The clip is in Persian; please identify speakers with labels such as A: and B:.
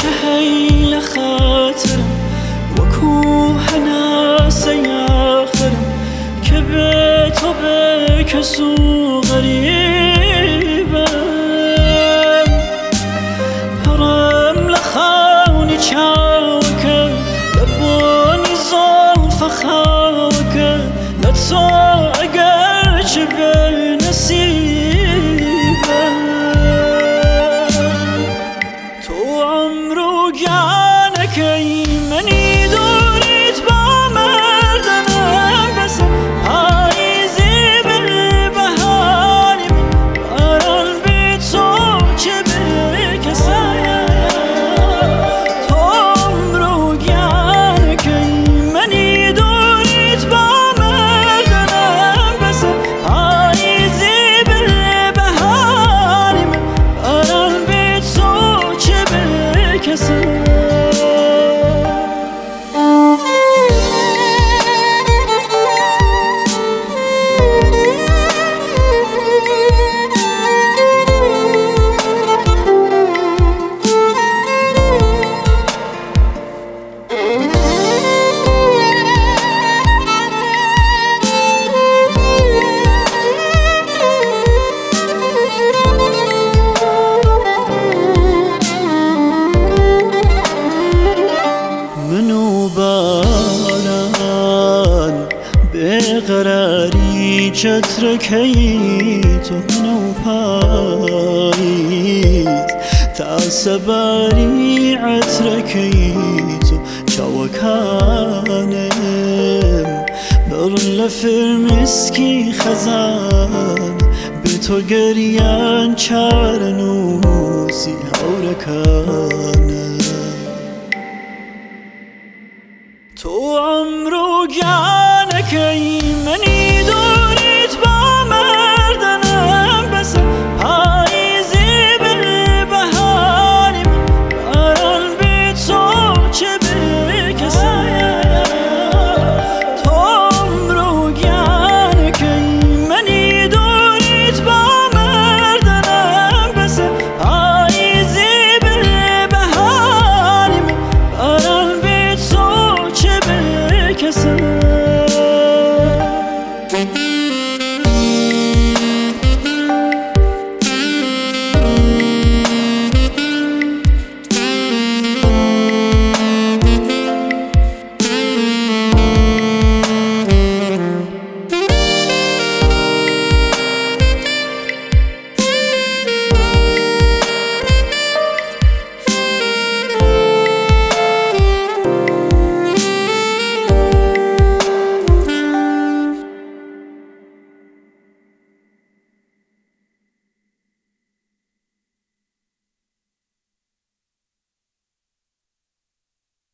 A: هيل خاطرم وكوه ناس ياخرم كبت وبكسو غريبة هرم لخاوني تشاوكة لبوني زلف خاوكة لتسوق جبل نسيبة تو عمرو جانك مني دوريت بمردنم بس عايزي بالبهاري أرى البيت صوت بكسايا تو عمرو جانك مني دوريت بمردنم بس عايزي بالبهاري أرى البيت صوت بكسايا منو باران بقراری چترکی تو منو پاییز تاسباری عترکی تو چاوکانم برلفر مسکی خزان به تو گریان چارنوسی هورکانم تو عمرو جانك مني